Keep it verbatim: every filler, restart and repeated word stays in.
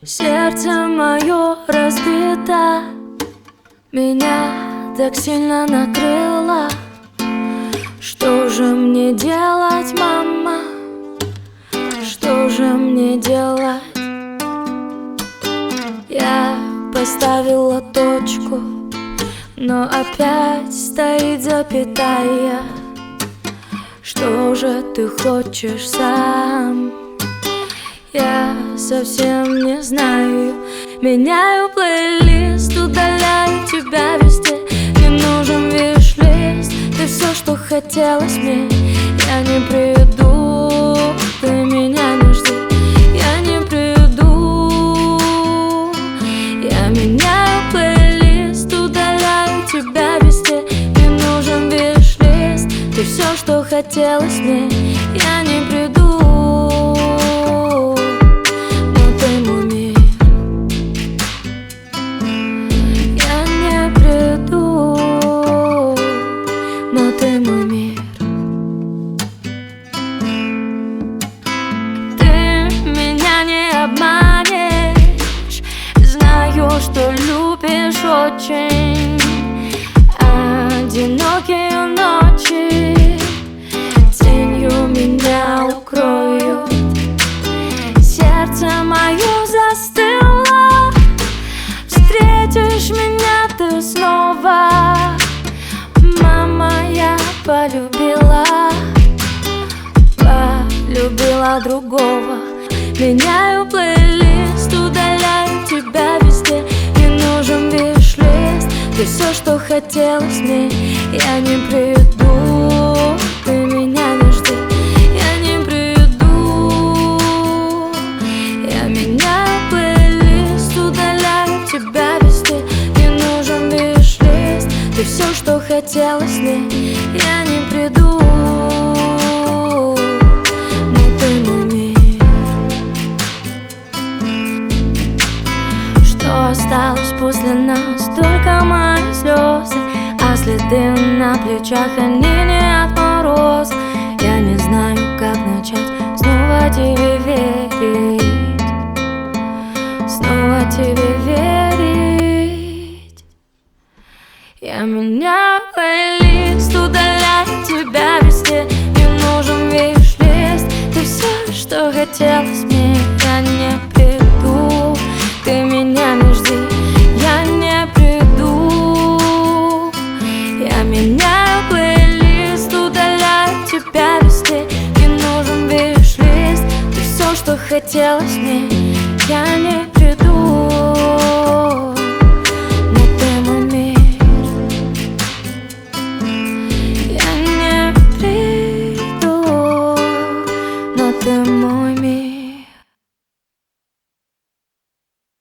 Сердце мое разбито, меня так сильно накрыло. Что же мне делать, мама? Что же мне делать? Я поставила точку, но опять стоит запятая. Что же ты хочешь сам? Я совсем не знаю. Меняю плейлист, удаляю тебя везде. Не нужен виш-лист, ты все, что хотелось мне. Я не приду, ты меня не жди. Я не приду. Я меняю плейлист, удаляю тебя везде. Не нужен виш-лист, ты все, что хотелось мне. Я не приду. Что любишь очень. Одинокие ночи тенью меня укроют. Сердце мое застыло. Встретишь меня ты снова. Мама, я полюбила, полюбила другого. Меняю плейлист, удаляю тебя везде. Не нужен виш-лист, ты все, что хотелось мне. Я не приду, ты меня не жди. Я не приду. Я меняю плейлист, удаляю тебя везде. Не нужен виш-лист, ты все, что хотелось мне. Я не приду. Осталось после нас только мои слезы, а следы на плечах, они не от мороза. Я не знаю, как начать снова тебе верить, снова тебе верить. Я меняю плейлист, удаляю тебя везде. Не нужен виш-лист, ты все, что хотелось мне. Я не приду, ты меня не жди. Я не приду. Я меняю плейлист, удаляю тебя везде. Не нужен виш-лист, ты все, что хотелось мне. Я не